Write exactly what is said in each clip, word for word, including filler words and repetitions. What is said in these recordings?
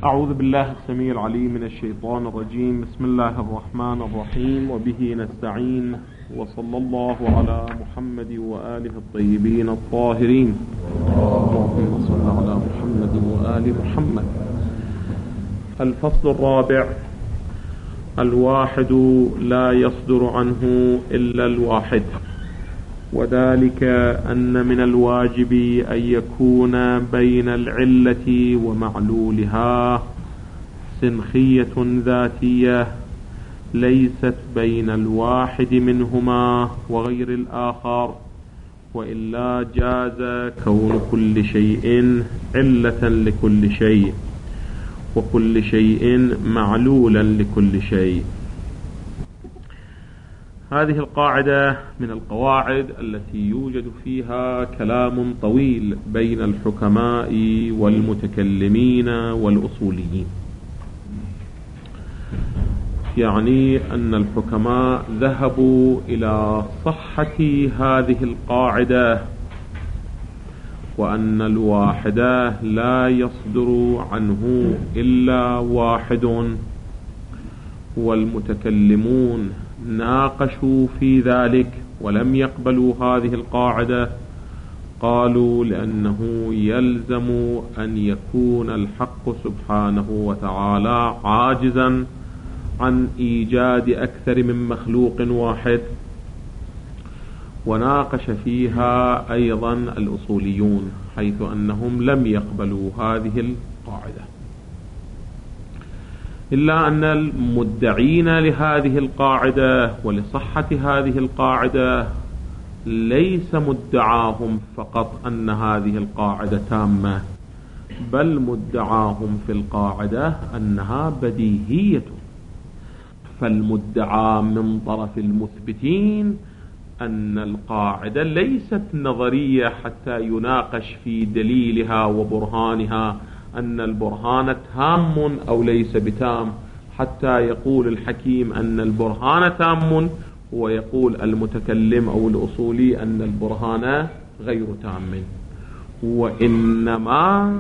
أعوذ بالله السميع العليم من الشيطان الرجيم. بسم الله الرحمن الرحيم، وبه نستعين، وصلى الله على محمد وآله الطيبين الطاهرين. اللهم صل على محمد وآل محمد. الفصل الرابع: الواحد لا يصدر عنه إلا الواحد، وذلك أن من الواجب أن يكون بين العلة ومعلولها سنخية ذاتية ليست بين الواحد منهما وغير الآخر، وإلا جاز كون كل شيء علة لكل شيء، وكل شيء معلولا لكل شيء. هذه القاعدة من القواعد التي يوجد فيها كلام طويل بين الحكماء والمتكلمين والأصوليين. يعني أن الحكماء ذهبوا إلى صحة هذه القاعدة، وأن الواحد لا يصدر عنه إلا واحد، والمتكلمون ناقشوا في ذلك ولم يقبلوا هذه القاعدة. قالوا لأنه يلزم أن يكون الحق سبحانه وتعالى عاجزا عن إيجاد أكثر من مخلوق واحد. وناقش فيها أيضا الأصوليون، حيث أنهم لم يقبلوا هذه القاعدة، إلا أن المدعين لهذه القاعدة ولصحة هذه القاعدة ليس مدعاهم فقط أن هذه القاعدة تامة، بل مدعاهم في القاعدة أنها بديهية. فالمدعى من طرف المثبتين أن القاعدة ليست نظرية حتى يناقش في دليلها وبرهانها، أن البرهان تام أو ليس بتام، حتى يقول الحكيم أن البرهان تام، ويقول المتكلم أو الأصولي أن البرهان غير تام. وإنما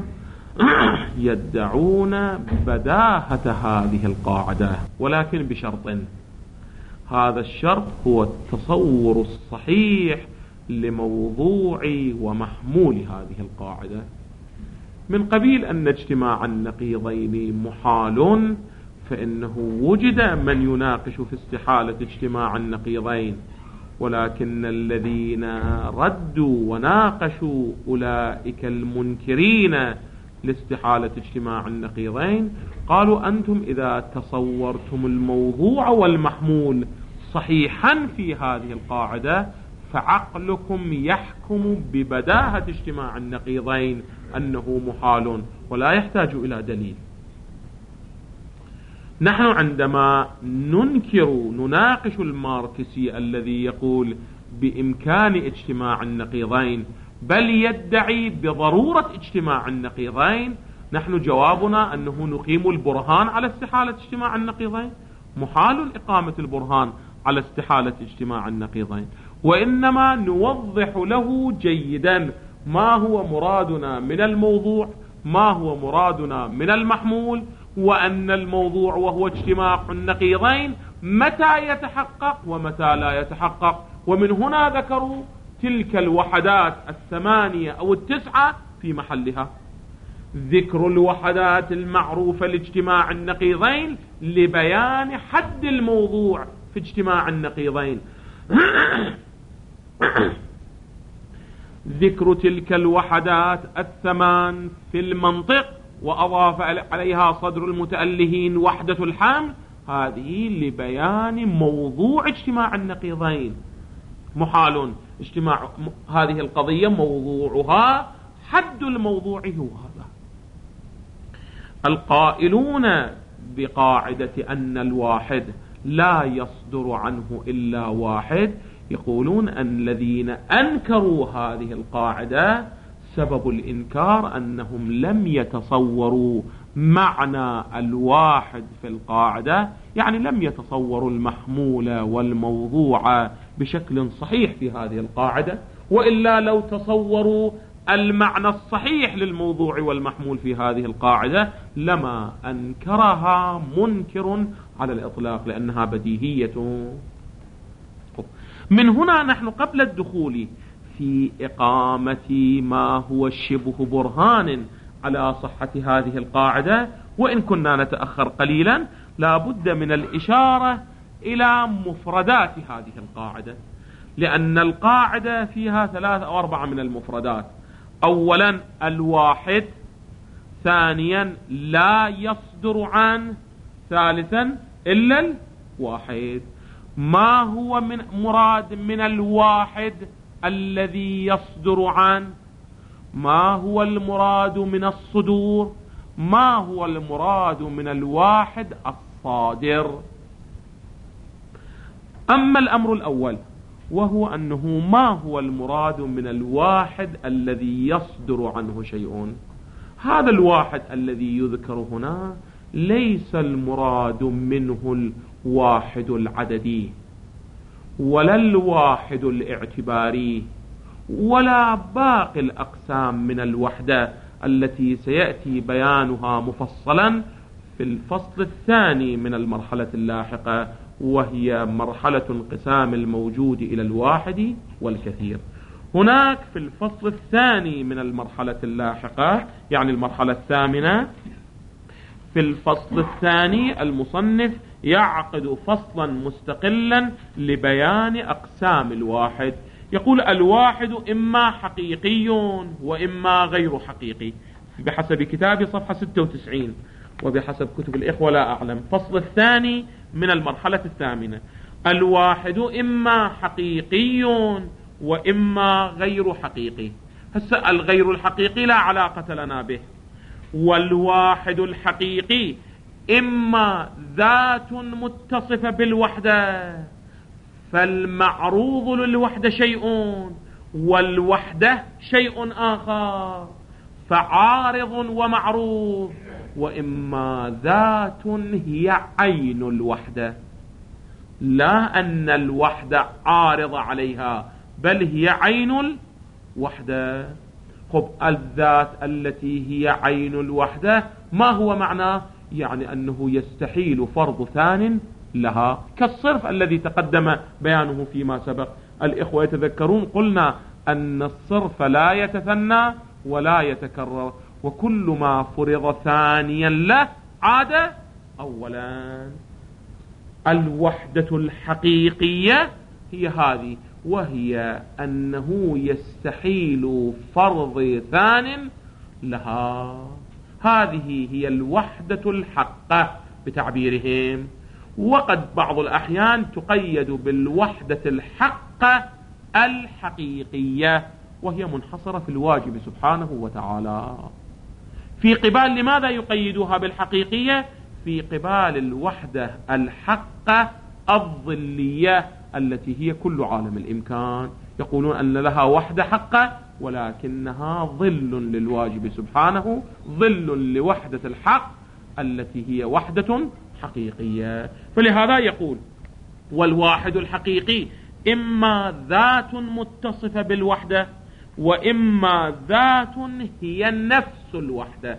يدعون بداهة هذه القاعدة، ولكن بشرط. هذا الشرط هو التصور الصحيح لموضوع ومحمول هذه القاعدة، من قبيل أن اجتماع النقيضين محال، فإنه وجد من يناقش في استحالة اجتماع النقيضين، ولكن الذين ردوا وناقشوا أولئك المنكرين لاستحالة اجتماع النقيضين قالوا: أنتم إذا تصورتم الموضوع والمحمول صحيحا في هذه القاعدة فعقلكم يحكم ببداهة اجتماع النقيضين أنه محال ولا يحتاج إلى دليل. نحن عندما ننكر نناقش الماركسي الذي يقول بإمكان اجتماع النقيضين بل يدعي بضرورة اجتماع النقيضين، نحن جوابنا أنه نقيم البرهان على استحالة اجتماع النقيضين. محال إقامة البرهان على استحالة اجتماع النقيضين، وإنما نوضح له جيدا ما هو مرادنا من الموضوع، ما هو مرادنا من المحمول، وأن الموضوع وهو اجتماع النقيضين متى يتحقق ومتى لا يتحقق. ومن هنا ذكروا تلك الوحدات الثمانية أو التسعة في محلها، ذكر الوحدات المعروفة لاجتماع النقيضين لبيان حد الموضوع في اجتماع النقيضين. ذكر تلك الوحدات الثمان في المنطق، وأضاف عليها صدر المتألهين وحدة الحمل، هذه لبيان موضوع اجتماع النقيضين. محال اجتماع هذه القضية موضوعها حد الموضوع هو هذا. القائلون بقاعدة أن الواحد لا يصدر عنه إلا واحد يقولون أن الذين أنكروا هذه القاعدة سبب الإنكار أنهم لم يتصوروا معنى الواحد في القاعدة، يعني لم يتصوروا المحمول والموضوع بشكل صحيح في هذه القاعدة، وإلا لو تصوروا المعنى الصحيح للموضوع والمحمول في هذه القاعدة لما أنكرها منكر على الإطلاق، لأنها بديهية. من هنا نحن قبل الدخول في إقامة ما هو شبه برهان على صحة هذه القاعدة، وإن كنا نتأخر قليلا، لا بد من الإشارة إلى مفردات هذه القاعدة، لأن القاعدة فيها ثلاثة أو أربعة من المفردات. أولا الواحد، ثانيا لا يصدر عنه، ثالثا إلا الواحد. ما هو من مراد من الواحد الذي يصدر عنه؟ ما هو المراد من الصدور؟ ما هو المراد من الواحد الصادر؟ أما الأمر الأول وهو أنه ما هو المراد من الواحد الذي يصدر عنه شيء، هذا الواحد الذي يذكر هنا ليس المراد منه الواحد العددي، ولا الواحد الاعتباري، ولا باقي الأقسام من الوحدة التي سيأتي بيانها مفصلا في الفصل الثاني من المرحلة اللاحقة، وهي مرحلة انقسام الموجود إلى الواحد والكثير. هناك في الفصل الثاني من المرحلة اللاحقة، يعني المرحلة الثامنة، في الفصل الثاني المصنف يعقد فصلا مستقلا لبيان أقسام الواحد. يقول الواحد إما حقيقي وإما غير حقيقي، بحسب كتابي صفحة ستة وتسعين، وبحسب كتب الإخوة لا أعلم. فصل الثاني من المرحلة الثامنة: الواحد إما حقيقي وإما غير حقيقي. هسه الغير الحقيقي لا علاقة لنا به، والواحد الحقيقي إما ذات متصفة بالوحدة، فالمعروض للوحدة شيء والوحدة شيء آخر، فعارض ومعروض. وإما ذات هي عين الوحدة، لا أن الوحدة عارضة عليها، بل هي عين الوحدة. خب الذات التي هي عين الوحدة ما هو معناه؟ يعني أنه يستحيل فرض ثان لها، كالصرف الذي تقدم بيانه فيما سبق. الإخوة يتذكرون قلنا أن الصرف لا يتثنى ولا يتكرر، وكل ما فرض ثانيا له عاد أولا. الوحدة الحقيقية هي هذه، وهي أنه يستحيل فرض ثان لها. هذه هي الوحدة الحقة بتعبيرهم. وقد بعض الأحيان تقيد بالوحدة الحقة الحقيقية، وهي منحصرة في الواجب سبحانه وتعالى. في قبال لماذا يقيدوها بالحقيقية؟ في قبال الوحدة الحقة الظلية التي هي كل عالم الإمكان. يقولون أن لها وحدة حقة ولكنها ظل للواجب سبحانه، ظل لوحدة الحق التي هي وحدة حقيقية. فلهذا يقول والواحد الحقيقي إما ذات متصفة بالوحدة، وإما ذات هي نفس الوحدة.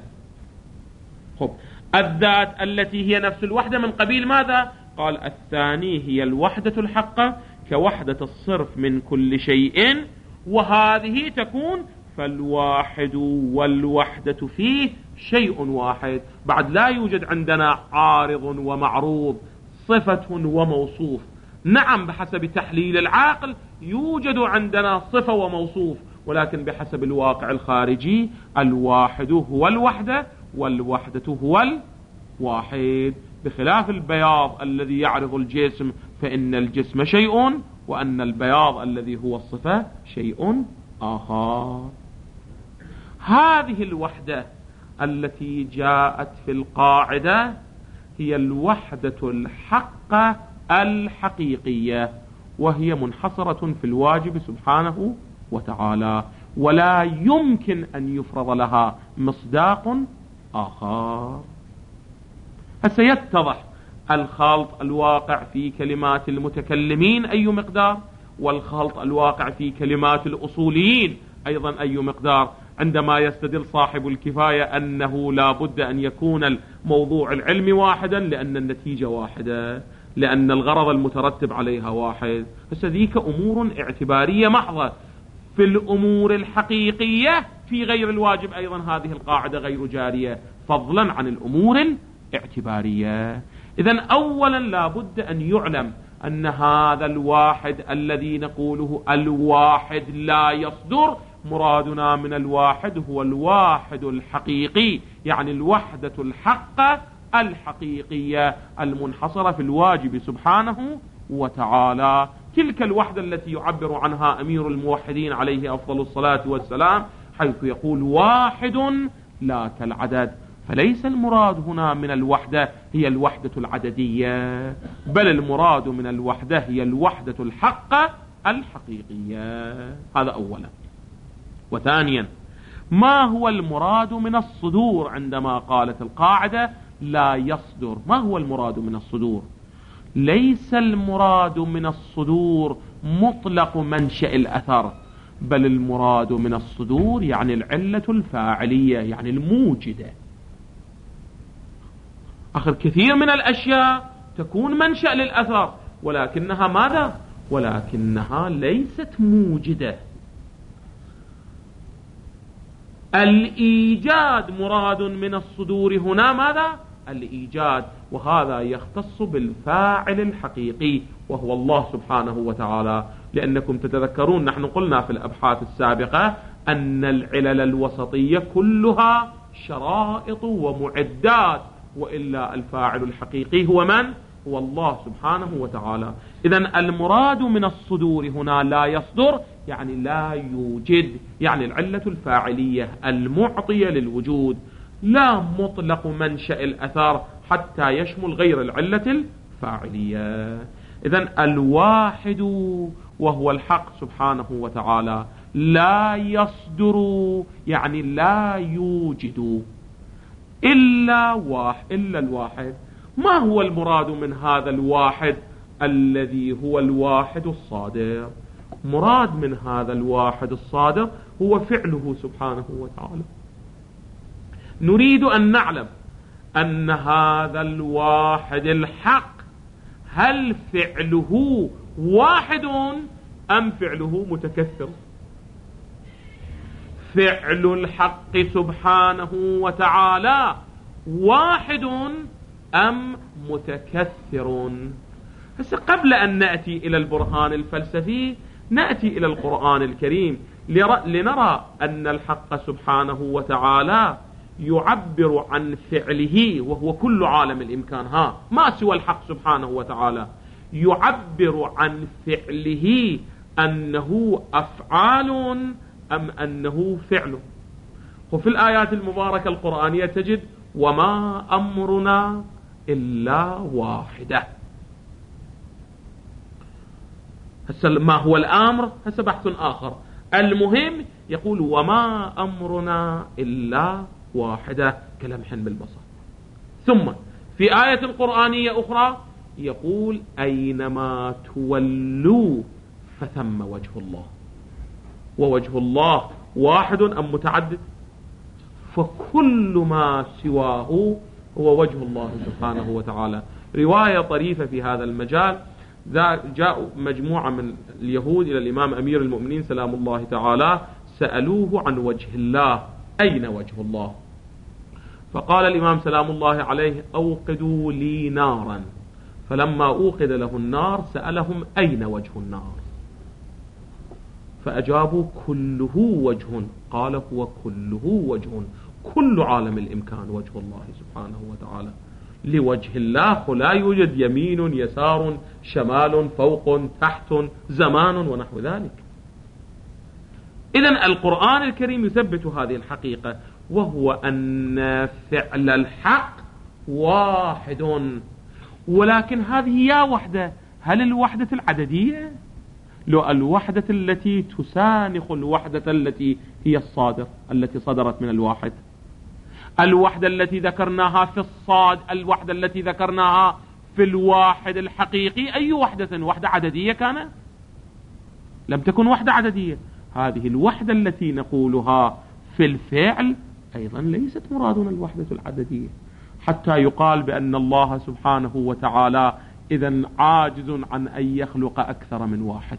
خب الذات التي هي نفس الوحدة من قبيل ماذا؟ قال الثاني هي الوحدة الحقة كوحدة الصرف من كل شيء، وهذه تكون فالواحد والوحدة فيه شيء واحد. بعد لا يوجد عندنا عارض ومعروض، صفة وموصوف. نعم بحسب تحليل العقل يوجد عندنا صفة وموصوف، ولكن بحسب الواقع الخارجي الواحد هو الوحدة والوحدة هو الواحد. بخلاف البياض الذي يعرض الجسم، فإن الجسم شيء وأن البياض الذي هو الصفة شيء آخر. هذه الوحدة التي جاءت في القاعدة هي الوحدة الحقة الحقيقية، وهي منحصرة في الواجب سبحانه وتعالى، ولا يمكن أن يفرض لها مصداق آخر. فسيتضح الخلط الواقع في كلمات المتكلمين أي مقدار، والخلط الواقع في كلمات الأصوليين أيضا أي مقدار عندما يستدل صاحب الكفاية أنه لا بد أن يكون الموضوع العلمي واحدا لأن النتيجة واحدة، لأن الغرض المترتب عليها واحد. بس ذيك أمور اعتبارية محضة. في الأمور الحقيقية في غير الواجب أيضا هذه القاعدة غير جارية، فضلا عن الأمور الاعتبارية. إذن أولا لا بد أن يعلم أن هذا الواحد الذي نقوله الواحد لا يصدر، مرادنا من الواحد هو الواحد الحقيقي، يعني الوحدة الحقة الحقيقية المنحصرة في الواجب سبحانه وتعالى، تلك الوحدة التي يعبر عنها أمير الموحدين عليه أفضل الصلاة والسلام حيث يقول واحد لا كالعدد. فليس المراد هنا من الوحدة هي الوحدة العددية، بل المراد من الوحدة هي الوحدة الحقة الحقيقية. هذا أولا. وثانيا، ما هو المراد من الصدور عندما قالت القاعدة لا يصدر؟ ما هو المراد من الصدور؟ ليس المراد من الصدور مطلق منشأ الأثر، بل المراد من الصدور يعني العلة الفاعلية، يعني الموجدة. آخر كثير من الأشياء تكون منشأ للأثر ولكنها ماذا؟ ولكنها ليست موجدة. الإيجاد مراد من الصدور هنا ماذا؟ الإيجاد، وهذا يختص بالفاعل الحقيقي وهو الله سبحانه وتعالى. لأنكم تتذكرون نحن قلنا في الأبحاث السابقة أن العلل الوسطية كلها شرائط ومعدات، وإلا الفاعل الحقيقي هو من؟ هو الله سبحانه وتعالى. إذن المراد من الصدور هنا لا يصدر يعني لا يوجد، يعني العلة الفاعلية المعطية للوجود، لا مطلق منشأ الأثر حتى يشمل غير العلة الفاعلية. إذن الواحد وهو الحق سبحانه وتعالى لا يصدر يعني لا يوجد إلا واحد إلا الواحد. ما هو المراد من هذا الواحد الذي هو الواحد الصادر؟ مراد من هذا الواحد الصادر هو فعله سبحانه وتعالى. نريد أن نعلم أن هذا الواحد الحق هل فعله واحد أم فعله متكثر؟ فعل الحق سبحانه وتعالى واحد أم متكثر؟ بس قبل أن نأتي إلى البرهان الفلسفي نأتي إلى القرآن الكريم لنرى أن الحق سبحانه وتعالى يعبر عن فعله وهو كل عالم الإمكان، ها ما سوى الحق سبحانه وتعالى يعبر عن فعله أنه أفعال أم أنه فعل. وفي الآيات المباركة القرآنية تجد وما أمرنا إلا واحدة. هسه ما هو الأمر هسه بحث آخر، المهم يقول وما أمرنا إلا واحدة كلمح بالبصر. ثم في آية قرآنية أخرى يقول أينما تولوا فثم وجه الله. ووجه الله واحد أم متعدد؟ فكل ما سواه هو وجه الله سبحانه وتعالى. رواية طريفة في هذا المجال، جاء مجموعة من اليهود إلى الإمام أمير المؤمنين سلام الله تعالى سألوه عن وجه الله، أين وجه الله؟ فقال الإمام سلام الله عليه أوقدوا لي نارا، فلما أوقد له النار سألهم أين وجه النار؟ فأجابوا كله وجه. قال هو كله وجه، كل عالم الإمكان وجه الله سبحانه وتعالى. لوجه الله لا يوجد يمين يسار شمال فوق تحت زمان ونحو ذلك. إذن القرآن الكريم يثبت هذه الحقيقة، وهو أن فعل الحق واحد. ولكن هذه يا وحدة، هل الوحدة العددية؟ لو الوحدة التي تسانخ الوحدة التي هي الصادر التي صدرت من الواحد، الوحدة التي ذكرناها في الصاد، الوحدة التي ذكرناها في الواحد الحقيقي، أي وحدة؟ وحدة عددية كانت؟ لم تكن وحدة عددية. هذه الوحدة التي نقولها في الفعل أيضا ليست مرادنا الوحدة العددية، حتى يقال بأن الله سبحانه وتعالى إذن عاجز عن أن يخلق أكثر من واحد.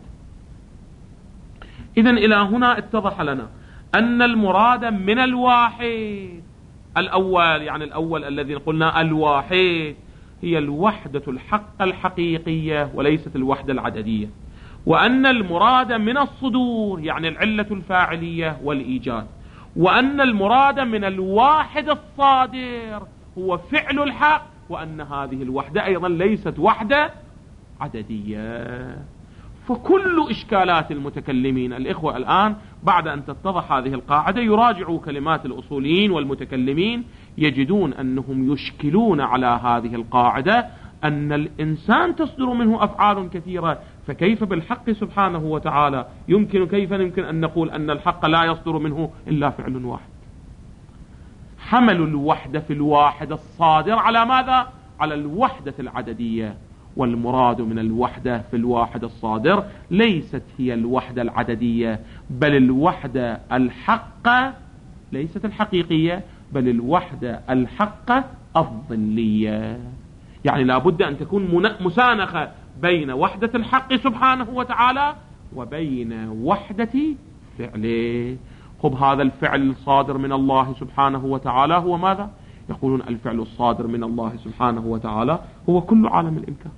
إذن إلى هنا اتضح لنا أن المراد من الواحد الأول، يعني الأول الذي قلنا الواحد، هي الوحدة الحق الحقيقية وليست الوحدة العددية، وأن المراد من الصدور يعني العلة الفاعلية والإيجاد، وأن المراد من الواحد الصادر هو فعل الحق، وأن هذه الوحدة أيضا ليست وحدة عددية. فكل إشكالات المتكلمين الإخوة الآن بعد أن تتضح هذه القاعدة يراجعوا كلمات الأصوليين والمتكلمين، يجدون أنهم يشكلون على هذه القاعدة أن الإنسان تصدر منه أفعال كثيرة، فكيف بالحق سبحانه وتعالى يمكن كيف يمكن أن نقول أن الحق لا يصدر منه إلا فعل واحد؟ حملوا الوحدة في الواحد الصادر على ماذا؟ على الوحدة العددية، والمراد من الوحدة في الواحد الصادر ليست هي الوحدة العددية، بل الوحدة الحقة، ليست الحقيقية، بل الوحدة الحقة الظلية. يعني لابد أن تكون مسانخة بين وحدة الحق سبحانه وتعالى وبين وحدة فعله. خب هذا الفعل الصادر من الله سبحانه وتعالى هو ماذا؟ يقولون الفعل الصادر من الله سبحانه وتعالى هو كل عالم الإمكان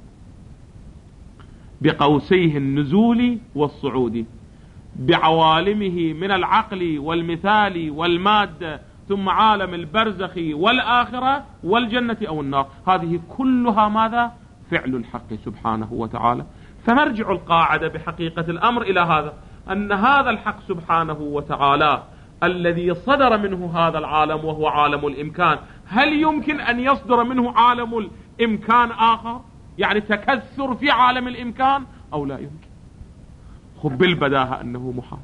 بقوسيه النزول والصعود، بعوالمه من العقل والمثال والمادة، ثم عالم البرزخ والآخرة والجنة أو النار، هذه كلها ماذا؟ فعل الحق سبحانه وتعالى. فنرجع القاعدة بحقيقة الأمر إلى هذا، أن هذا الحق سبحانه وتعالى الذي صدر منه هذا العالم وهو عالم الإمكان، هل يمكن أن يصدر منه عالم الإمكان آخر؟ يعني تكثر في عالم الإمكان أو لا يمكن؟ خب بالبداهة أنه محال.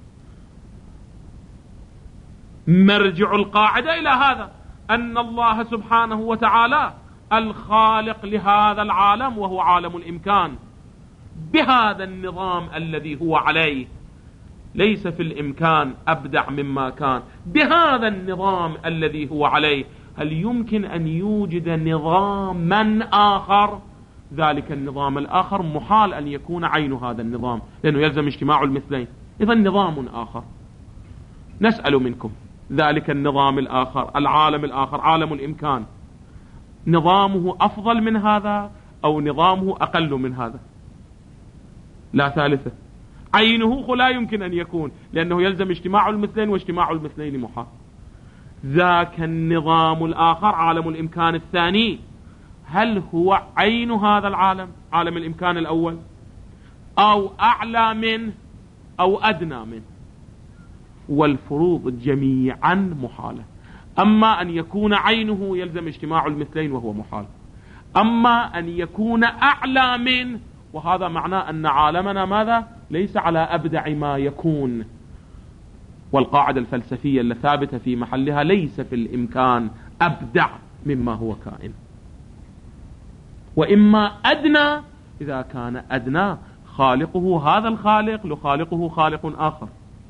مرجع القاعدة إلى هذا، أن الله سبحانه وتعالى الخالق لهذا العالم وهو عالم الإمكان بهذا النظام الذي هو عليه، ليس في الإمكان أبدع مما كان، بهذا النظام الذي هو عليه. هل يمكن أن يوجد نظاما آخر؟ ذلك النظام الآخر محال أن يكون عين هذا النظام، لأنه يلزم اجتماع المثلين. إذا نظام آخر، نسأل منكم ذلك النظام الآخر، العالم الآخر، عالم الإمكان، نظامه أفضل من هذا أو نظامه أقل من هذا؟ لا ثالثة. عينه لا يمكن أن يكون، لأنه يلزم اجتماع المثلين، واجتماع المثلين محال. ذاك النظام الآخر عالم الإمكان الثاني، هل هو عين هذا العالم عالم الإمكان الأول، أو أعلى منه أو أدنى منه؟ والفروض جميعا محالة. أما أن يكون عينه يلزم اجتماع المثلين وهو محال، أما أن يكون أعلى منه، وهذا معناه أن عالمنا ماذا؟ ليس على أبدع ما يكون. والقاعدة الفلسفية الثابتة في محلها، ليس في الإمكان أبدع مما هو كائن، وإما أدنى. إذا كان أدنى خالقه هذا الخالق لخالقه خالق آخر،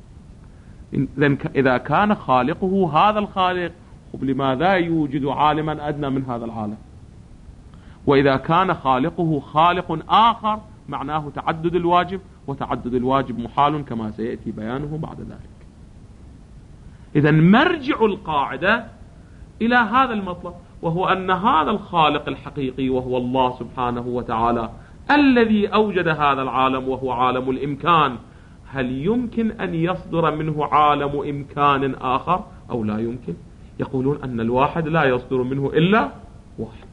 إذا كان خالقه هذا الخالق، لماذا يوجد عالما أدنى من هذا العالم؟ وإذا كان خالقه خالق آخر معناه تعدد الواجب، وتعدد الواجب محال كما سيأتي بيانه بعد ذلك. إذا مرجع القاعدة إلى هذا المطلب، وهو أن هذا الخالق الحقيقي وهو الله سبحانه وتعالى الذي أوجد هذا العالم وهو عالم الإمكان، هل يمكن أن يصدر منه عالم إمكان آخر أو لا يمكن؟ يقولون أن الواحد لا يصدر منه إلا واحد.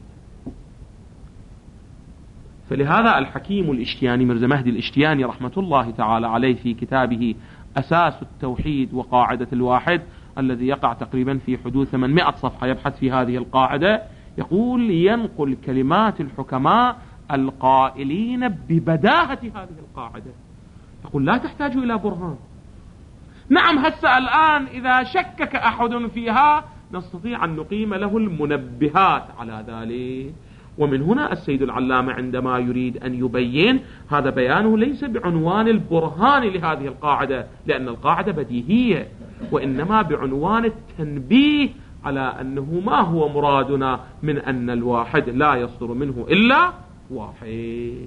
فلهذا الحكيم الاشتياني مرزا مهدي الاشتياني رحمة الله تعالى عليه في كتابه أساس التوحيد وقاعدة الواحد، الذي يقع تقريبا في حدود ثمانمائة صفحة يبحث في هذه القاعدة، يقول ينقل كلمات الحكماء القائلين ببداهة هذه القاعدة، يقول لا تحتاج إلى برهان. نعم هسه الآن إذا شكك أحد فيها نستطيع أن نقيم له المنبهات على ذلك، ومن هنا السيد العلامة عندما يريد أن يبين هذا بيانه ليس بعنوان البرهان لهذه القاعدة لأن القاعدة بديهية، وإنما بعنوان التنبيه على أنه ما هو مرادنا من أن الواحد لا يصدر منه إلا واحد.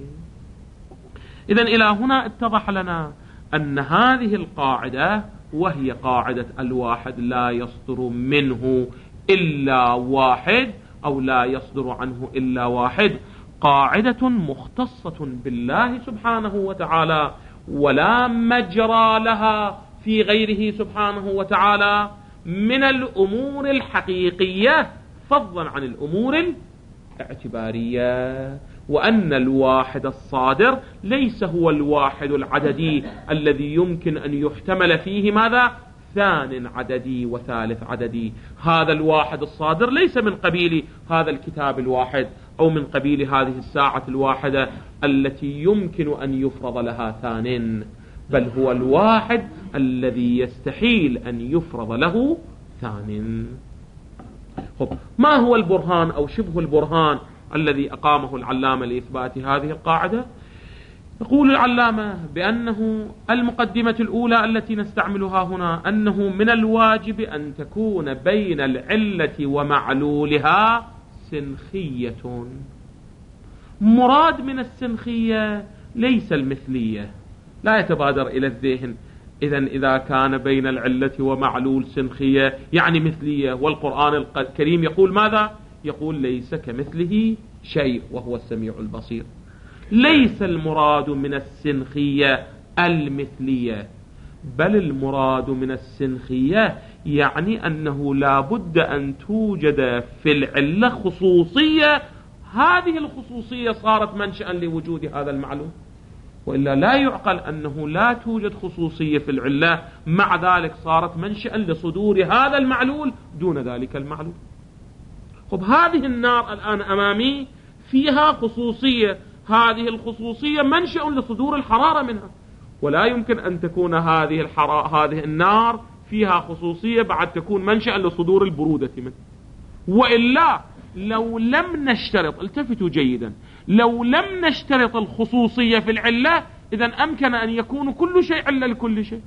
إذن إلى هنا اتضح لنا أن هذه القاعدة وهي قاعدة الواحد لا يصدر منه إلا واحد أو لا يصدر عنه إلا واحد قاعدة مختصة بالله سبحانه وتعالى ولا مجرى لها في غيره سبحانه وتعالى من الأمور الحقيقية فضلا عن الأمور الاعتبارية، وأن الواحد الصادر ليس هو الواحد العددي الذي يمكن أن يحتمل فيه ماذا؟ ثان عددي وثالث عددي. هذا الواحد الصادر ليس من قبيل هذا الكتاب الواحد أو من قبيل هذه الساعة الواحدة التي يمكن أن يفرض لها ثان، بل هو الواحد الذي يستحيل أن يفرض له ثان. خب، ما هو البرهان أو شبه البرهان الذي أقامه العلامة لإثبات هذه القاعدة؟ يقول العلامة بأنه المقدمة الأولى التي نستعملها هنا أنه من الواجب أن تكون بين العلة ومعلولها سنخية. مراد من السنخية ليس المثلية، لا يتبادر إلى الذهن إذن إذا كان بين العلة ومعلول سنخية يعني مثلية، والقرآن الكريم يقول ماذا؟ يقول ليس كمثله شيء وهو السميع البصير. ليس المراد من السنخية المثلية، بل المراد من السنخية يعني أنه لا بد أن توجد في العلة خصوصية، هذه الخصوصية صارت منشأ لوجود هذا المعلوم، وإلا لا يعقل أنه لا توجد خصوصية في العلة مع ذلك صارت منشأ لصدور هذا المعلول دون ذلك المعلول. خب، هذه النار الآن أمامي فيها خصوصية، هذه الخصوصية منشأ لصدور الحرارة منها، ولا يمكن أن تكون هذه الحرارة هذه النار فيها خصوصية بعد تكون منشأ لصدور البرودة منها. وإلا لو لم نشترط، التفتوا جيدا، لو لم نشترط الخصوصية في العلة إذن أمكن أن يكون كل شيء علة لكل شيء.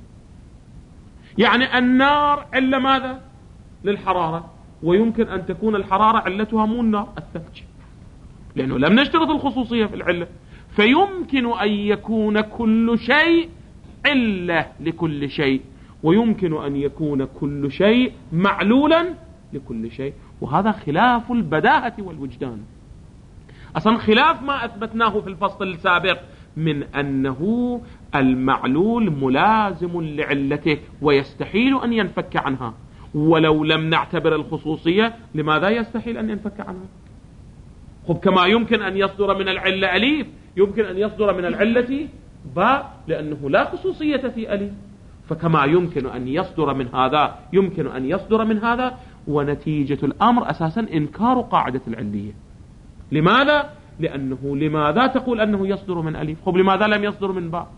يعني النار علة ماذا؟ للحرارة، ويمكن أن تكون الحرارة علتها مو النار، الثلج، لأنه لم نشترط الخصوصية في العلة، فيمكن أن يكون كل شيء علة لكل شيء، ويمكن أن يكون كل شيء معلولا لكل شيء، وهذا خلاف البداهة والوجدان. أصلا خلاف ما أثبتناه في الفصل السابق من أنه المعلول ملازم لعلته ويستحيل أن ينفك عنها، ولو لم نعتبر الخصوصية لماذا يستحيل أن ينفك عنها؟ خب، كما يمكن أن يصدر من العلة أليف يمكن أن يصدر من العلة باء، لأنه لا خصوصية في أليف، فكما يمكن أن يصدر من هذا يمكن أن يصدر من هذا، ونتيجة الأمر أساسا إنكار قاعدة العلية. لماذا؟ لأنه لماذا تقول أنه يصدر من أليف؟ خب، لماذا لم يصدر من باء؟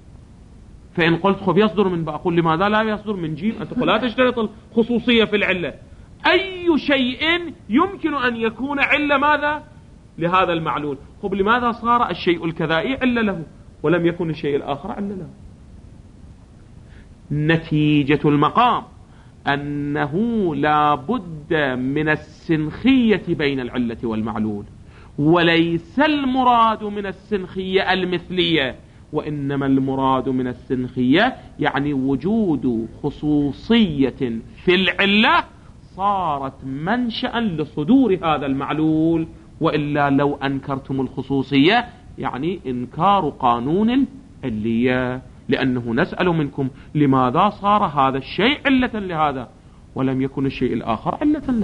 فإن قلت خب يصدر من باء، قل لماذا لا يصدر من جيم؟ أنت لا تشترط الخصوصية في العلة. أي شيء يمكن أن يكون علة ماذا؟ لهذا المعلول. خب، لماذا صار الشيء الكذائي علة له ولم يكن الشيء الآخر علة له؟ نتيجة المقام أنه لا بد من السنخية بين العلة والمعلول، وليس المراد من السنخية المثلية، وإنما المراد من السنخية يعني وجود خصوصية في العلة صارت منشأ لصدور هذا المعلول، وإلا لو أنكرتم الخصوصية يعني إنكار قانون العلية، لأنه نسأل منكم لماذا صار هذا الشيء علة لهذا ولم يكن الشيء الآخر علة له؟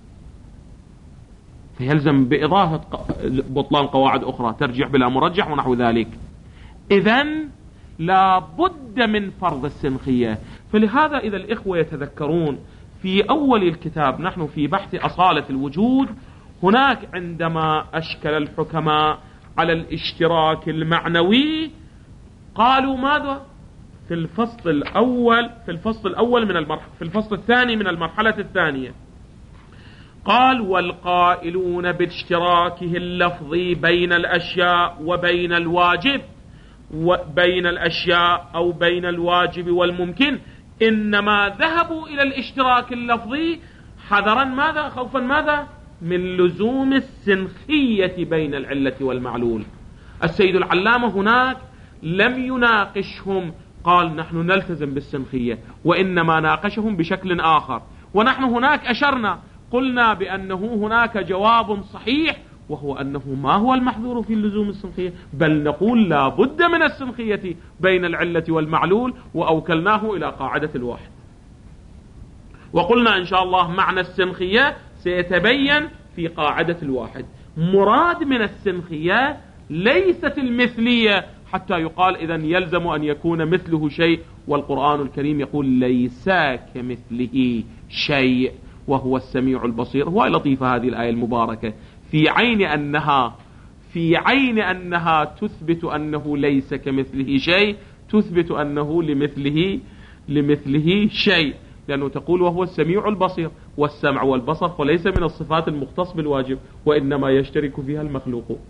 فيلزم بإضافة بطلان قواعد أخرى ترجع بلا مرجح ونحو ذلك. إذن لا بد من فرض السنخية. فلهذا إذا الإخوة يتذكرون في أول الكتاب نحن في بحث أصالة الوجود، هناك عندما أشكل الحكماء على الاشتراك المعنوي قالوا ماذا؟ في الفصل الأول في الفصل الأول من المرحلة في الفصل الثاني من المرحلة الثانية قال والقائلون باشتراكه اللفظي بين الأشياء وبين الواجب وبين الأشياء أو بين الواجب والممكن إنما ذهبوا إلى الاشتراك اللفظي حذرا ماذا؟ خوفا ماذا؟ من لزوم السنخية بين العلة والمعلول. السيد العلامة هناك لم يناقشهم قال نحن نلتزم بالسنخية، وإنما ناقشهم بشكل آخر، ونحن هناك أشرنا قلنا بأنه هناك جواب صحيح، وهو أنه ما هو المحذور في اللزوم السنخية، بل نقول لا بد من السنخية بين العلة والمعلول، وأوكلناه إلى قاعدة الواحد. وقلنا إن شاء الله معنى السنخية سيتبين في قاعدة الواحد. مراد من السنخية ليست المثلية حتى يقال إذن يلزم أن يكون مثله شيء، والقرآن الكريم يقول ليس كمثله شيء وهو السميع البصير. هو لطيفة هذه الآية المباركة في عين أنها في عين أنها تثبت أنه ليس كمثله شيء، تثبت أنه لمثله لمثله شيء، لأنه تقول وهو السميع البصير، والسمع والبصر وليس من الصفات المختص بالواجب، وإنما يشترك فيها المخلوق.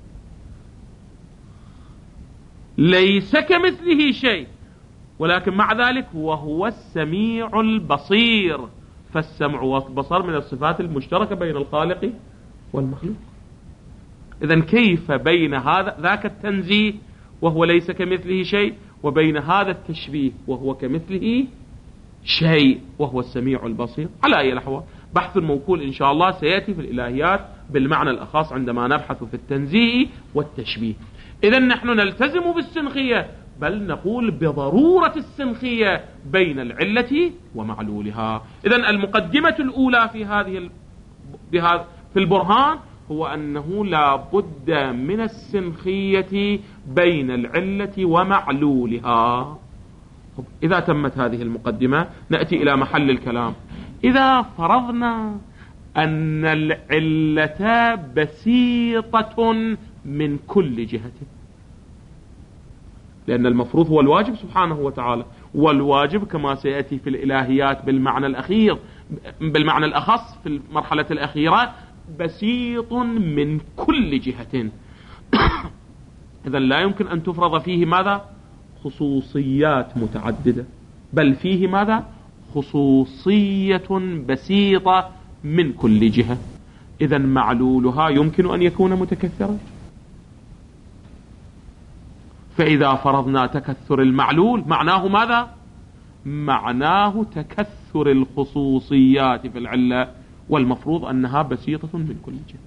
ليس كمثله شيء، ولكن مع ذلك وهو السميع البصير، فالسمع والبصر من الصفات المشتركة بين الخالق والمخلوق. إذن كيف بين هذا ذاك التنزيه وهو ليس كمثله شيء، وبين هذا التشبيه وهو كمثله شيء وهو السميع البصير؟ على أي الأحوال بحث موكول إن شاء الله سيأتي في الإلهيات بالمعنى الأخص عندما نبحث في التنزيه والتشبيه. إذن نحن نلتزم بالسنخية، بل نقول بضرورة السنخية بين العلة ومعلولها. إذن المقدمة الأولى في هذه بهذا في البرهان هو أنه لا بد من السنخية بين العلة ومعلولها. إذا تمت هذه المقدمة نأتي إلى محل الكلام. إذا فرضنا أن العلة بسيطة من كل جهة، لأن المفروض هو الواجب سبحانه وتعالى، والواجب كما سيأتي في الإلهيات بالمعنى الأخير بالمعنى الأخص في المرحلة الأخيرة بسيط من كل جهة. إذن لا يمكن أن تفرض فيه ماذا؟ خصوصيات متعددة، بل فيه ماذا؟ خصوصية بسيطة من كل جهة. إذن معلولها يمكن أن يكون متكثرا. فإذا فرضنا تكثر المعلول معناه ماذا؟ معناه تكثر الخصوصيات في العلة، والمفروض أنها بسيطة من كل جهة.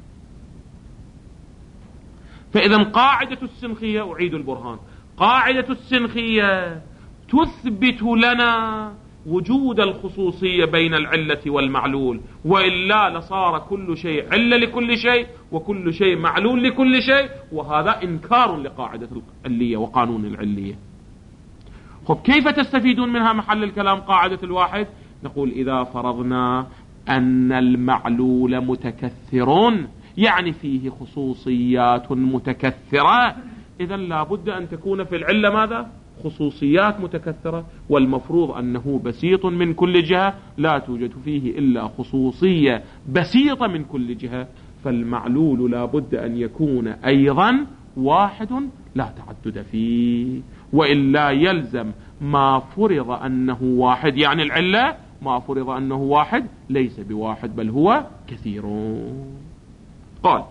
فإذا قاعدة السنخية، أعيد البرهان، قاعدة السنخية تثبت لنا وجود الخصوصية بين العلة والمعلول، وإلا لصار كل شيء علة لكل شيء وكل شيء معلول لكل شيء، وهذا إنكار لقاعدة العلية وقانون العلية. خب كيف تستفيدون منها محل الكلام قاعدة الواحد؟ نقول إذا فرضنا أن المعلول متكثر، يعني فيه خصوصيات متكثرة، إذن لابد أن تكون في العلة ماذا؟ خصوصيات متكثرة، والمفروض أنه بسيط من كل جهة، لا توجد فيه إلا خصوصية بسيطة من كل جهة، فالمعلول لابد أن يكون أيضا واحد لا تعدد فيه، وإلا يلزم ما فرض أنه واحد، يعني العلة ما فرض أنه واحد ليس بواحد بل هو كثير. قال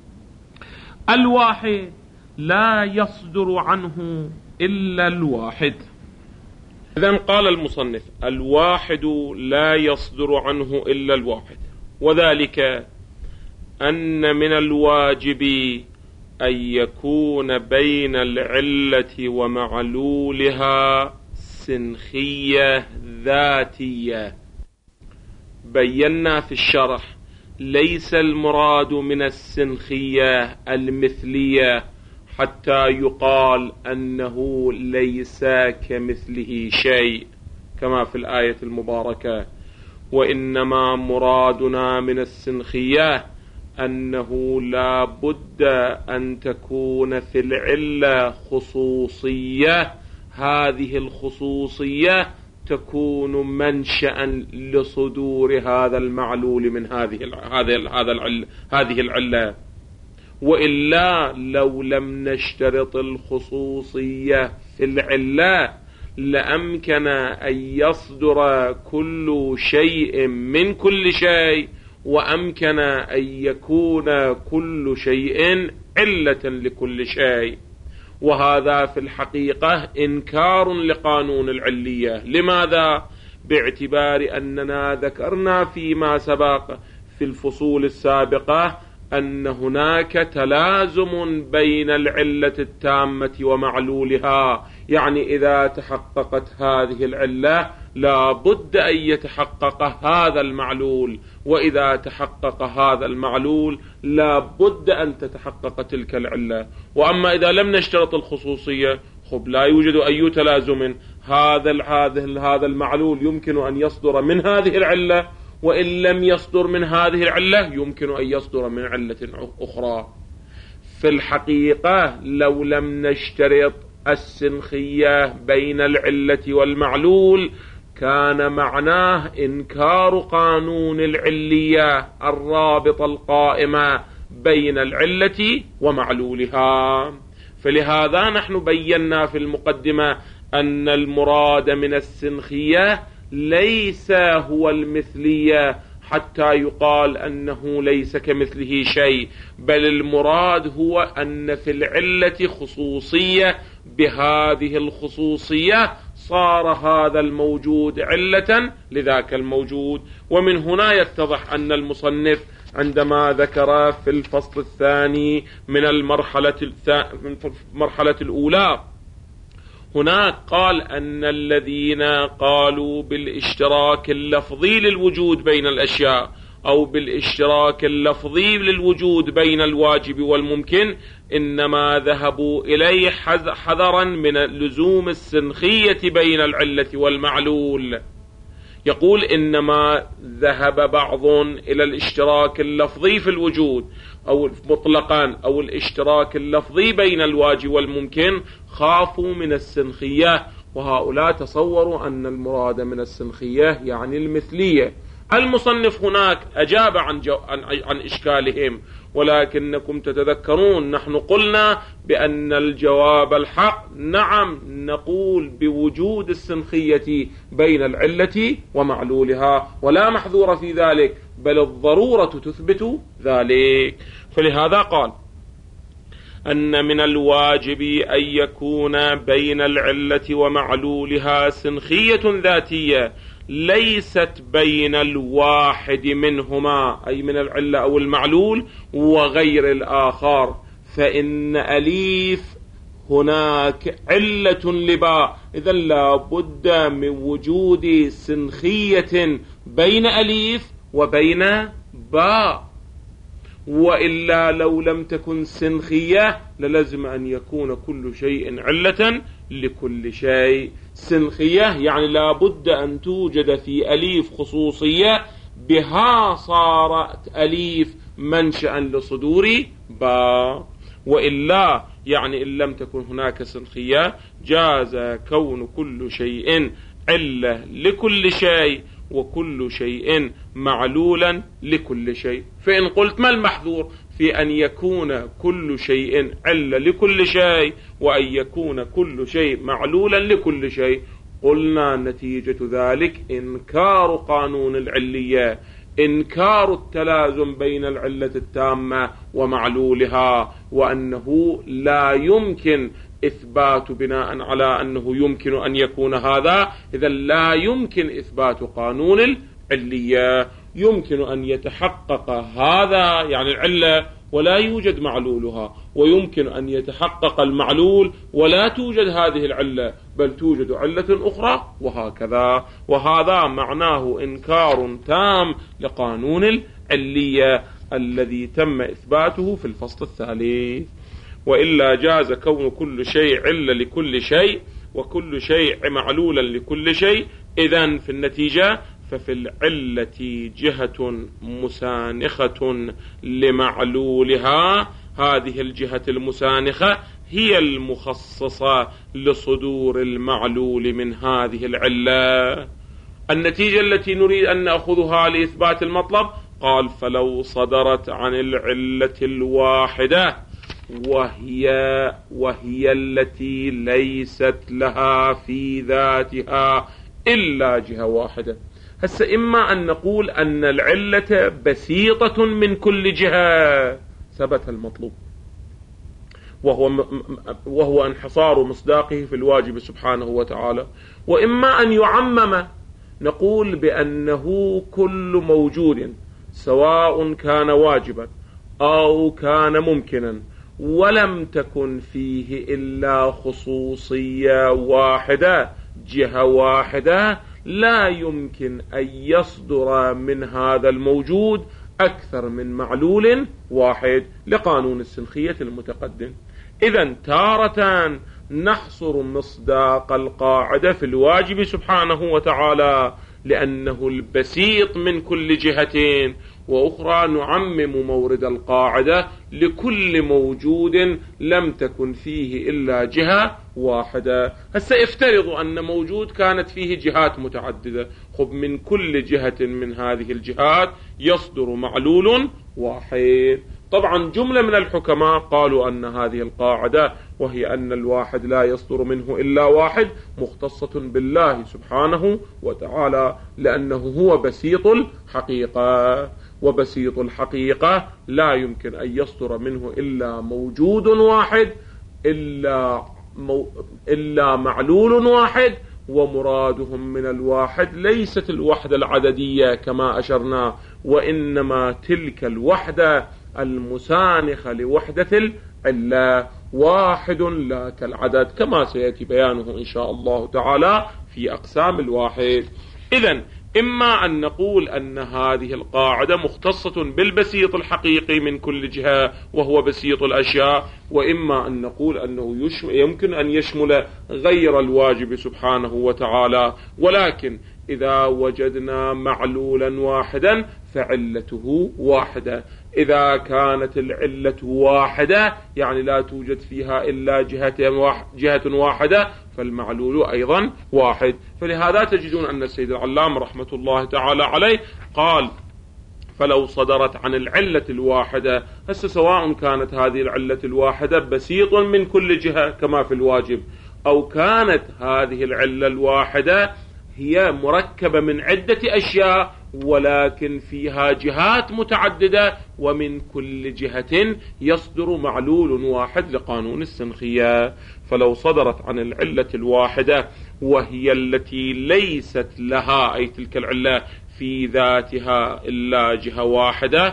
الواحد لا يصدر عنه إلا الواحد. إذن قال المصنف الواحد لا يصدر عنه إلا الواحد، وذلك أن من الواجب أن يكون بين العلة ومعلولها سنخية ذاتية. بينا في الشرح ليس المراد من السنخية المثلية حتى يقال أنه ليس كمثله شيء كما في الآية المباركة، وإنما مرادنا من السنخية أنه لا بد أن تكون في العلة خصوصية، هذه الخصوصية تكون منشأ لصدور هذا المعلول من هذه هذه هذا العلة هذه العلة. وإلا لو لم نشترط الخصوصية في العلة لأمكن أن يصدر كل شيء من كل شيء، وأمكن أن يكون كل شيء علة لكل شيء، وهذا في الحقيقة إنكار لقانون العلية. لماذا؟ باعتبار أننا ذكرنا فيما سبق في الفصول السابقة أن هناك تلازم بين العلة التامة ومعلولها، يعني إذا تحققت هذه العلة لا بد أن يتحقق هذا المعلول، وإذا تحقق هذا المعلول لا بد أن تتحقق تلك العلة. وأما إذا لم نشترط الخصوصية خب لا يوجد أي تلازم، هذا هذا المعلول يمكن أن يصدر من هذه العلة، وإن لم يصدر من هذه العلة يمكن أن يصدر من علة أخرى. في الحقيقة لو لم نشترط السنخية بين العلة والمعلول كان معناه إنكار قانون العلية الرابط القائمة بين العلة ومعلولها. فلهذا نحن بينا في المقدمة أن المراد من السنخية ليس هو المثلية حتى يقال أنه ليس كمثله شيء، بل المراد هو أن في العلة خصوصية، بهذه الخصوصية صار هذا الموجود علة لذاك الموجود. ومن هنا يتضح أن المصنف عندما ذكر في الفصل الثاني من المرحلة المرحلة الأولى هناك قال أن الذين قالوا بالاشتراك اللفظي للوجود بين الأشياء أو بالاشتراك اللفظي للوجود بين الواجب والممكن إنما ذهبوا إليه حذرا من لزوم السنخية بين العلة والمعلول. يقول إنما ذهب بعض إلى الاشتراك اللفظي في الوجود أو مطلقا أو الاشتراك اللفظي بين الواجب والممكن، خافوا من السنخية، وهؤلاء تصوروا أن المراد من السنخية يعني المثلية. المصنف هناك أجاب عن, جو عن, عن إشكالهم، ولكنكم تتذكرون نحن قلنا بأن الجواب الحق نعم، نقول بوجود السنخية بين العلة ومعلولها ولا محذور في ذلك، بل الضرورة تثبت ذلك. فلهذا قال أن من الواجب أن يكون بين العلة ومعلولها سنخية ذاتية ليست بين الواحد منهما، أي من العلة أو المعلول، وغير الآخر. فإن أليف هناك علة لباء، إذن لا بد من وجود سنخية بين أليف وبين باء، وإلا لو لم تكن سنخية للزم أن يكون كل شيء علة لكل شيء. سنخية يعني لا بد أن توجد في أليف خصوصية بها صارت أليف منشأ لصدور باء، وإلا يعني إن لم تكن هناك سنخية جاز كون كل شيء علة لكل شيء وكل شيء معلولا لكل شيء. فإن قلت ما المحذور في أن يكون كل شيء علة لكل شيء وأن يكون كل شيء معلولا لكل شيء؟ قلنا نتيجة ذلك إنكار قانون العلية، إنكار التلازم بين العلة التامة ومعلولها، وأنه لا يمكن إثبات بناء على أنه يمكن أن يكون هذا، إذا لا يمكن إثبات قانون العلية. يمكن أن يتحقق هذا يعني العلة ولا يوجد معلولها، ويمكن أن يتحقق المعلول ولا توجد هذه العلة بل توجد علة أخرى، وهكذا. وهذا معناه إنكار تام لقانون العلية الذي تم إثباته في الفصل الثالث. وإلا جاز كون كل شيء علة لكل شيء وكل شيء معلولا لكل شيء. إذن في النتيجة ففي العلة جهة مسانخة لمعلولها، هذه الجهة المسانخة هي المخصصة لصدور المعلول من هذه العلة. النتيجة التي نريد أن نأخذها لإثبات المطلب، قال فلو صدرت عن العلة الواحدة وهي وهي التي ليست لها في ذاتها إلا جهة واحدة. هسه إما أن نقول أن العلة بسيطة من كل جهة، ثبت المطلوب، وهو وهو انحصار مصداقه في الواجب سبحانه وتعالى، وإما أن يعمم، نقول بأنه كل موجود سواء كان واجبا أو كان ممكنا ولم تكن فيه إلا خصوصية واحدة، جهة واحدة، لا يمكن أن يصدر من هذا الموجود أكثر من معلول واحد لقانون السنخية المتقدم. إذن تارة نحصر مصداق القاعدة في الواجب سبحانه وتعالى لأنه البسيط من كل جهتين، وأخرى نعمم مورد القاعدة لكل موجود لم تكن فيه إلا جهة واحدة. هسه افترضوا أن موجود كانت فيه جهات متعددة، خب من كل جهة من هذه الجهات يصدر معلول واحد. طبعا جملة من الحكماء قالوا أن هذه القاعدة، وهي أن الواحد لا يصدر منه إلا واحد، مختصة بالله سبحانه وتعالى، لأنه هو بسيط الحقيقة، وبسيط الحقيقة لا يمكن أن يصدر منه إلا موجود واحد إلا, مو إلا معلول واحد. ومرادهم من الواحد ليست الوحدة العددية كما أشرنا، وإنما تلك الوحدة المسانخة لوحدة العلة، واحد لا كالعدد، كما سيأتي بيانه إن شاء الله تعالى في أقسام الواحد. إذن إما أن نقول أن هذه القاعدة مختصة بالبسيط الحقيقي من كل جهة وهو بسيط الأشياء، وإما أن نقول أنه يمكن أن يشمل غير الواجب سبحانه وتعالى، ولكن إذا وجدنا معلولا واحدا فعلته واحدة. إذا كانت العلة واحدة يعني لا توجد فيها إلا جهة واحدة فالمعلول أيضا واحد. فلهذا تجدون أن السيد العلام رحمة الله تعالى عليه قال فلو صدرت عن العلة الواحدة، هسه سواء كانت هذه العلة الواحدة بسيط من كل جهة كما في الواجب، أو كانت هذه العلة الواحدة هي مركبة من عدة أشياء ولكن فيها جهات متعددة، ومن كل جهة يصدر معلول واحد لقانون السنخية. فلو صدرت عن العلة الواحدة وهي التي ليست لها، أي تلك العلة في ذاتها، إلا جهة واحدة،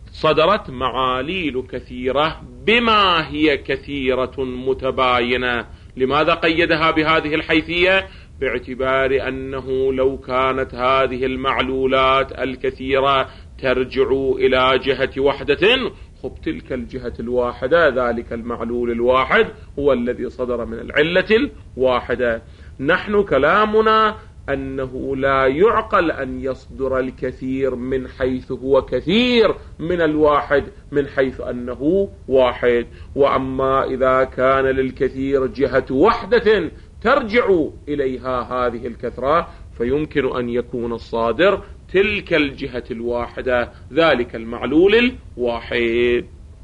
صدرت معاليل كثيرة بما هي كثيرة متباينة. لماذا قيدها بهذه الحيثية؟ باعتبار أنه لو كانت هذه المعلولات الكثيرة ترجع إلى جهة وحدة، خب تلك الجهة الواحدة، ذلك المعلول الواحد هو الذي صدر من العلة الواحدة. نحن كلامنا أنه لا يعقل أن يصدر الكثير من حيث هو كثير من الواحد من حيث أنه واحد. وأما إذا كان للكثير جهة وحدة ترجع إليها هذه الكثرة، فيمكن أن يكون الصادر تلك الجهة الواحدة، ذلك المعلول الواحد.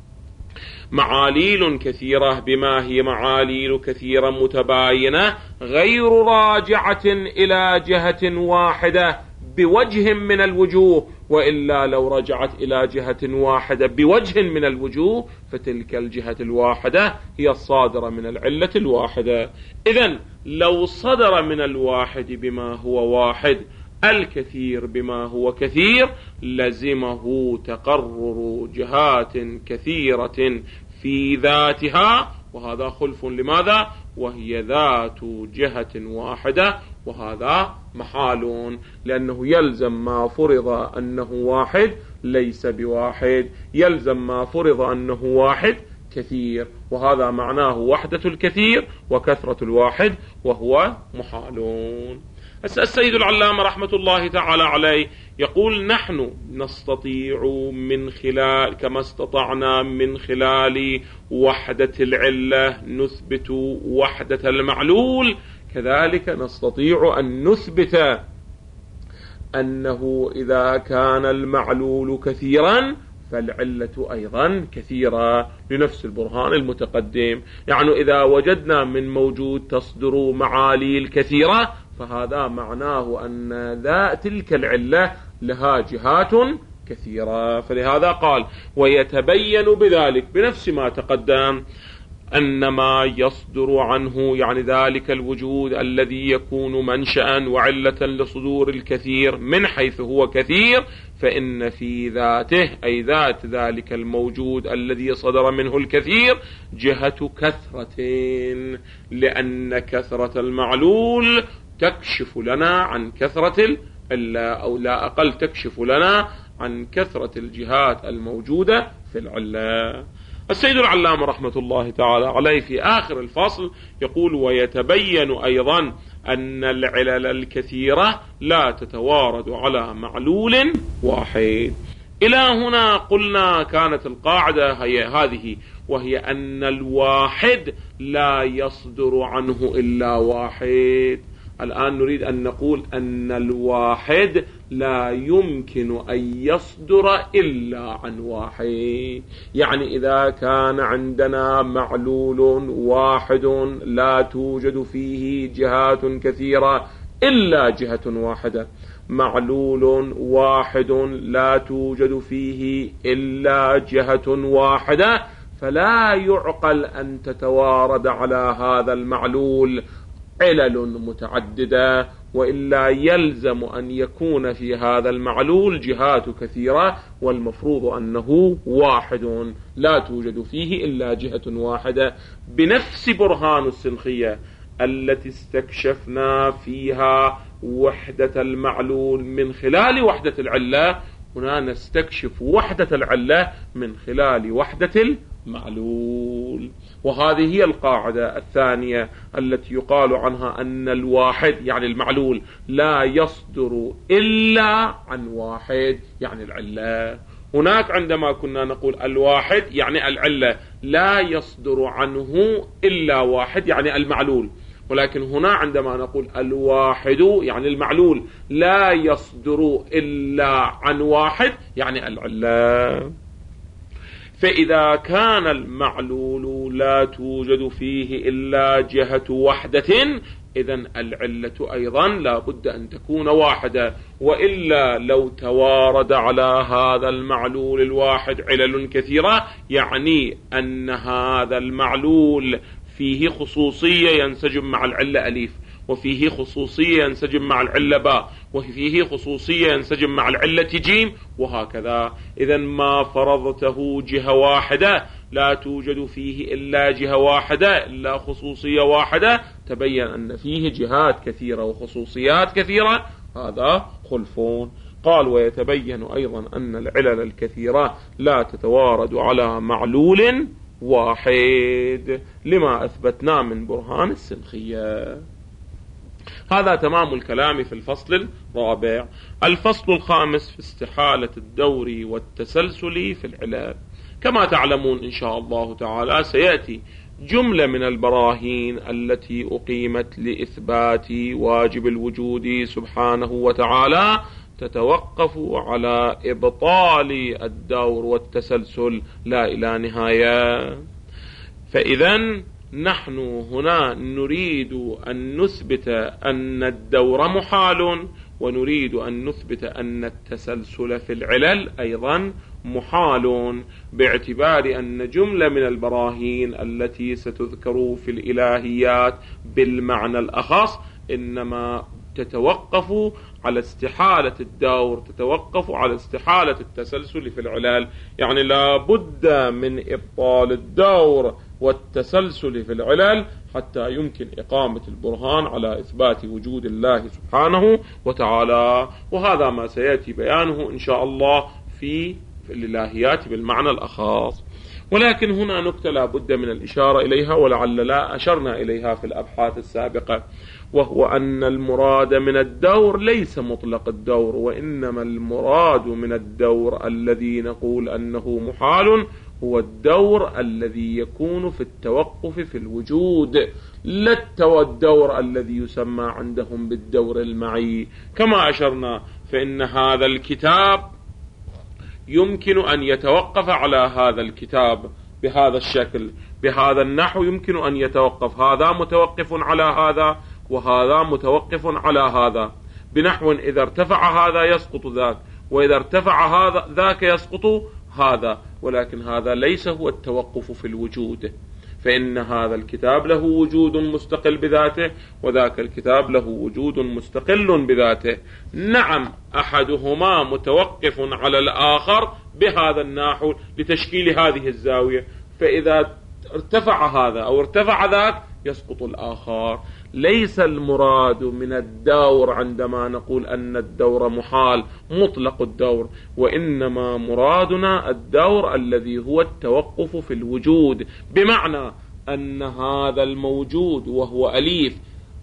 معاليل كثيرة بما هي معاليل كثيرة متباينة غير راجعة إلى جهة واحدة بوجه من الوجوه، وإلا لو رجعت إلى جهة واحدة بوجه من الوجوه فتلك الجهة الواحدة هي الصادرة من العلة الواحدة. إذن لو صدر من الواحد بما هو واحد الكثير بما هو كثير، لزمه تقرر جهات كثيرة في ذاتها، وهذا خلف لماذا؟ وهي ذات جهة واحدة، وهذا محال، لأنه يلزم ما فرض أنه واحد ليس بواحد، يلزم ما فرض أنه واحد كثير، وهذا معناه وحدة الكثير وكثرة الواحد، وهو محال. السيد العلامة رحمة الله تعالى عليه يقول نحن نستطيع من خلال كما استطعنا من خلال وحدة العلة نثبت وحدة المعلول، كذلك نستطيع أن نثبت أنه إذا كان المعلول كثيرا فالعلة أيضا كثيرة لنفس البرهان المتقدم. يعني إذا وجدنا من موجود تصدر معاليل كثيرة فهذا معناه أن ذا تلك العلة لها جهات كثيرة. فلهذا قال ويتبين بذلك بنفس ما تقدم أن ما يصدر عنه يعني ذلك الوجود الذي يكون منشأ وعلة لصدور الكثير من حيث هو كثير، فإن في ذاته أي ذات ذلك الموجود الذي صدر منه الكثير جهة كثرة، لأن كثرة المعلول تكشف لنا عن كثرة العلة، أو لا أقل تكشف لنا عن كثرة الجهات الموجودة في العلة. السيد العلامة رحمة الله تعالى عليه في آخر الفصل يقول ويتبين أيضا أن العلل الكثيرة لا تتوارد على معلول واحد. إلى هنا قلنا كانت القاعدة هي هذه، وهي أن الواحد لا يصدر عنه إلا واحد. الآن نريد أن نقول أن الواحد لا يمكن أن يصدر إلا عن واحد. يعني إذا كان عندنا معلول واحد لا توجد فيه جهات كثيرة إلا جهة واحدة، معلول واحد لا توجد فيه إلا جهة واحدة، فلا يعقل أن تتوارد على هذا المعلول علل متعددة، وإلا يلزم أن يكون في هذا المعلول جهات كثيرة، والمفروض أنه واحد لا توجد فيه إلا جهة واحدة. بنفس برهان السنخية التي استكشفنا فيها وحدة المعلول من خلال وحدة العلة، هنا نستكشف وحدة العلة من خلال وحدة المعلول. وهذه هي القاعدة الثانية التي يقال عنها أن الواحد يعني المعلول لا يصدر إلا عن واحد يعني العلة. هناك عندما كنا نقول الواحد يعني العلة لا يصدر عنه إلا واحد يعني المعلول، ولكن هنا عندما نقول الواحد يعني المعلول لا يصدر إلا عن واحد يعني العلة. فإذا كان المعلول لا توجد فيه إلا جهة وحدة، إذن العلة أيضا لا بد أن تكون واحدة، وإلا لو توارد على هذا المعلول الواحد علل كثيرة يعني أن هذا المعلول فيه خصوصية ينسجم مع العلة أليف، وفيه خصوصية ينسجم مع العلة باء، وفيه خصوصية ينسجم مع العلة جيم، وهكذا. إذن ما فرضته جهة واحدة لا توجد فيه إلا جهة واحدة إلا خصوصية واحدة، تبين أن فيه جهات كثيرة وخصوصيات كثيرة، هذا خلفون. قال ويتبين أيضا أن العلل الكثيرة لا تتوارد على معلول واحد لما أثبتنا من برهان السنخية. هذا تمام الكلام في الفصل الرابع. الفصل الخامس في استحالة الدور والتسلسل في العلل. كما تعلمون إن شاء الله تعالى سيأتي جملة من البراهين التي أقيمت لإثبات واجب الوجود سبحانه وتعالى تتوقف على إبطال الدور والتسلسل لا إلى نهاية. فإذن نحن هنا نريد أن نثبت أن الدور محال، ونريد أن نثبت أن التسلسل في العلل أيضا محال، باعتبار أن جملة من البراهين التي ستذكر في الإلهيات بالمعنى الأخص إنما تتوقف على استحالة الدور، تتوقف على استحالة التسلسل في العلل. يعني لا بد من إبطال الدور والتسلسل في العلل حتى يمكن إقامة البرهان على إثبات وجود الله سبحانه وتعالى. وهذا ما سيأتي بيانه إن شاء الله في الإلهيات بالمعنى الأخص. ولكن هنا نكتة لا بد من الإشارة إليها ولعل لا أشرنا إليها في الأبحاث السابقة، وهو أن المراد من الدور ليس مطلق الدور، وإنما المراد من الدور الذي نقول أنه محال هو الدور الذي يكون في التوقف في الوجود، لا الدور الذي يسمى عندهم بالدور المعي. كما أشرنا فإن هذا الكتاب يمكن أن يتوقف على هذا الكتاب بهذا الشكل، بهذا النحو يمكن أن يتوقف، هذا متوقف على هذا وهذا متوقف على هذا، بنحو إذا ارتفع هذا يسقط ذاك، وإذا ارتفع هذا ذاك يسقط هذا، ولكن هذا ليس هو التوقف في الوجود، فإن هذا الكتاب له وجود مستقل بذاته وذاك الكتاب له وجود مستقل بذاته. نعم أحدهما متوقف على الآخر بهذا النحو لتشكيل هذه الزاوية، فإذا ارتفع هذا أو ارتفع ذاك يسقط الآخر. ليس المراد من الدور عندما نقول أن الدور محال مطلق الدور، وإنما مرادنا الدور الذي هو التوقف في الوجود، بمعنى أن هذا الموجود وهو أليف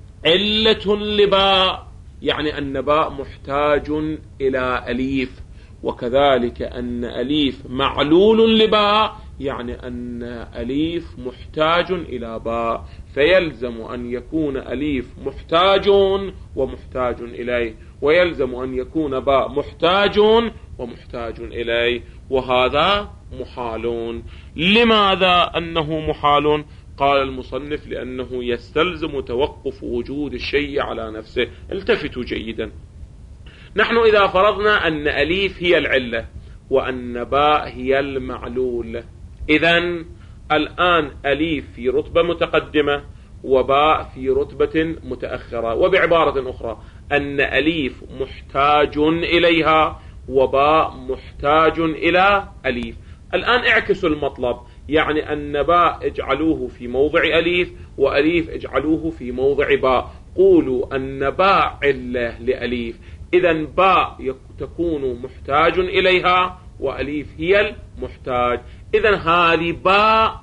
علة لباء، يعني أن باء محتاج إلى أليف، وكذلك أن أليف معلول لباء، يعني أن أليف محتاج إلى باء، فيلزم أن يكون أليف محتاج ومحتاج إليه، ويلزم أن يكون باء محتاج ومحتاج إليه، وهذا محال. لماذا أنه محال؟ قال المصنف لأنه يستلزم توقف وجود الشيء على نفسه. التفتوا جيدا، نحن إذا فرضنا أن أليف هي العلة وأن باء هي المعلول، إذن الآن أليف في رتبة متقدمة وباء في رتبة متأخرة، وبعبارة أخرى أن أليف محتاج إليها وباء محتاج إلى أليف. الآن اعكسوا المطلب، يعني أن باء اجعلوه في موضع أليف وأليف اجعلوه في موضع باء، قولوا أن باء علة لأليف، إذن باء تكون محتاج إليها وأليف هي المحتاج. إذن هذه باء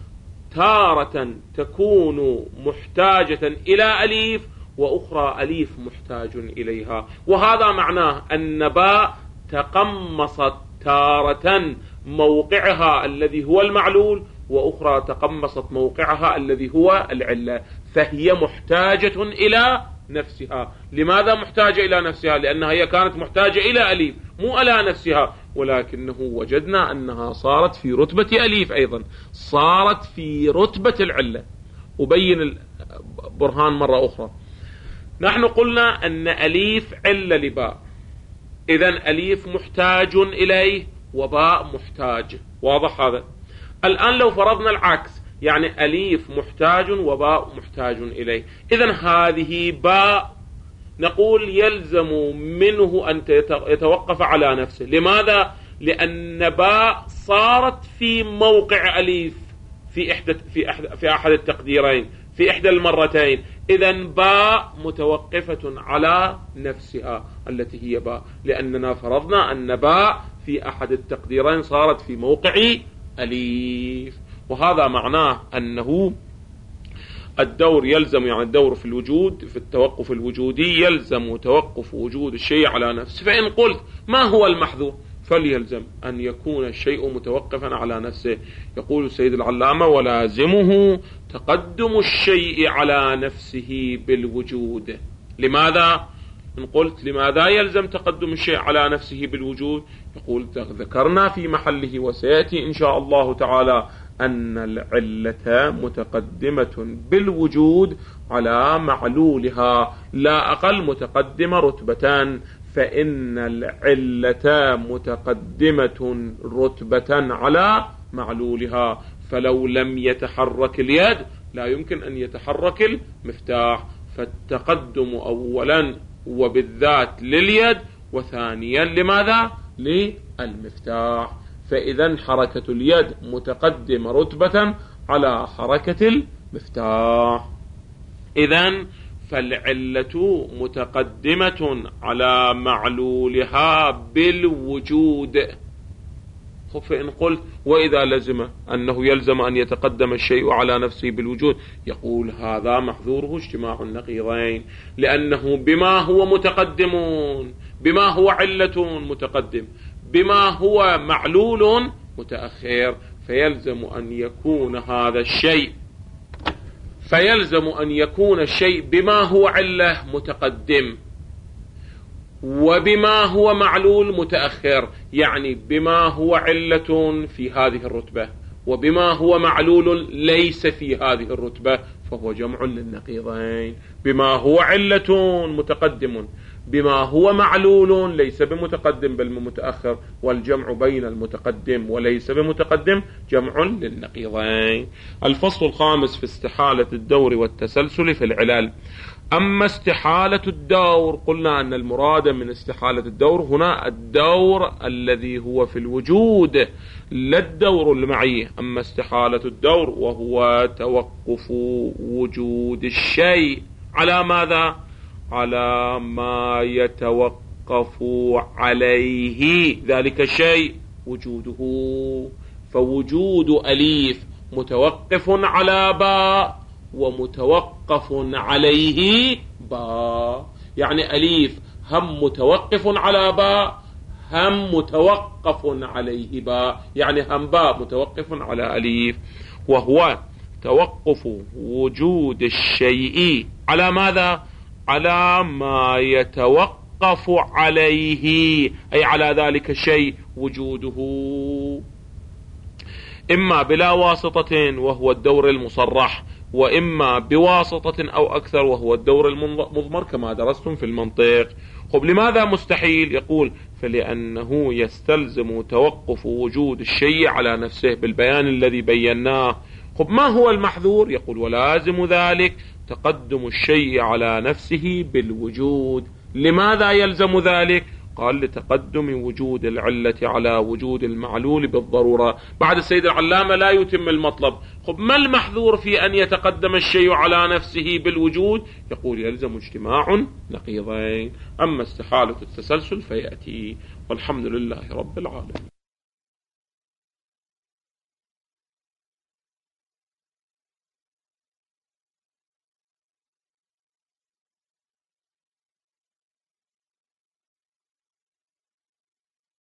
تارة تكون محتاجة إلى أليف وأخرى أليف محتاج إليها، وهذا معناه أن باء تقمصت تارة موقعها الذي هو المعلول وأخرى تقمصت موقعها الذي هو العلة، فهي محتاجة إلى نفسها. لماذا محتاجة إلى نفسها؟ لأنها هي كانت محتاجة إلى أليف مو إلى نفسها، ولكنه وجدنا أنها صارت في رتبة أليف، أيضا صارت في رتبة العلة. أبين البرهان مرة أخرى، نحن قلنا أن أليف علة لباء، إذن أليف محتاج إليه وباء محتاج، واضح هذا؟ الآن لو فرضنا العكس، يعني أليف محتاج وباء محتاج إليه، إذن هذه باء نقول يلزم منه أن يتوقف على نفسه. لماذا؟ لأن باء صارت في موقع أليف في إحدى في أحد في أحد التقديرين في إحدى المرتين، إذن باء متوقفة على نفسها التي هي باء، لأننا فرضنا أن باء في أحد التقديرين صارت في موقع أليف، وهذا معناه أنه الدور يلزم، يعني الدور في الوجود في التوقف الوجودي يلزم توقف وجود الشيء على نفسه. فإن قلت ما هو المحذور؟ فليلزم أن يكون الشيء متوقفا على نفسه. يقول السيد العلامة: ولازمه تقدم الشيء على نفسه بالوجود. لماذا؟ إن قلت لماذا يلزم تقدم الشيء على نفسه بالوجود؟ يقول: ذكرنا في محله وسيأتي إن شاء الله تعالى أن العلة متقدمة بالوجود على معلولها، لا أقل متقدمة رتبتان، فإن العلة متقدمة رتبة على معلولها، فلو لم يتحرك اليد لا يمكن أن يتحرك المفتاح، فالتقدم أولا وبالذات لليد، وثانيا لماذا؟ للمفتاح. فإذا حركة اليد متقدمة رتبة على حركة المفتاح، إذن فالعلة متقدمة على معلولها بالوجود. فإن قلت وإذا لزم أنه يلزم أن يتقدم الشيء على نفسه بالوجود، يقول هذا محذوره اجتماع النقيضين، لأنه بما هو متقدم، بما هو علة متقدم، بما هو معلول متأخر، فيلزم أن يكون هذا الشيء فيلزم أن يكون الشيء بما هو علة متقدم، وبما هو معلول متأخر، يعني بما هو علة في هذه الرتبة وبما هو معلول ليس في هذه الرتبة، فهو جمع للنقيضين. بما هو علة متقدم، بما هو معلول ليس بمتقدم بل متأخر، والجمع بين المتقدم وليس بمتقدم جمع للنقيضين. الفصل الخامس في استحالة الدور والتسلسل في العلل. أما استحالة الدور، قلنا أن المراد من استحالة الدور هنا الدور الذي هو في الوجود لا الدور المعي. أما استحالة الدور وهو توقف وجود الشيء على ماذا؟ على ما يتوقف عليه ذلك الشيء وجوده، فوجود أليف متوقف على باء ومتوقف عليه باء، يعني أليف هم متوقف على باء هم متوقف عليه باء، يعني هم باء متوقف على أليف، وهو توقف وجود الشيء على ماذا؟ على ما يتوقف عليه، أي على ذلك الشيء وجوده، إما بلا واسطة وهو الدور المصرح، وإما بواسطة أو أكثر وهو الدور المضمر كما درستم في المنطق. خب لماذا مستحيل؟ يقول فلأنه يستلزم توقف وجود الشيء على نفسه بالبيان الذي بيناه. خب ما هو المحذور؟ يقول ولازم ذلك تقدم الشيء على نفسه بالوجود. لماذا يلزم ذلك؟ قال لتقدم وجود العلة على وجود المعلول بالضرورة. بعد السيد العلامة لا يتم المطلب. خب ما المحذور في أن يتقدم الشيء على نفسه بالوجود؟ يقول يلزم اجتماع نقيضين. أما استحالة التسلسل فيأتي، والحمد لله رب العالمين.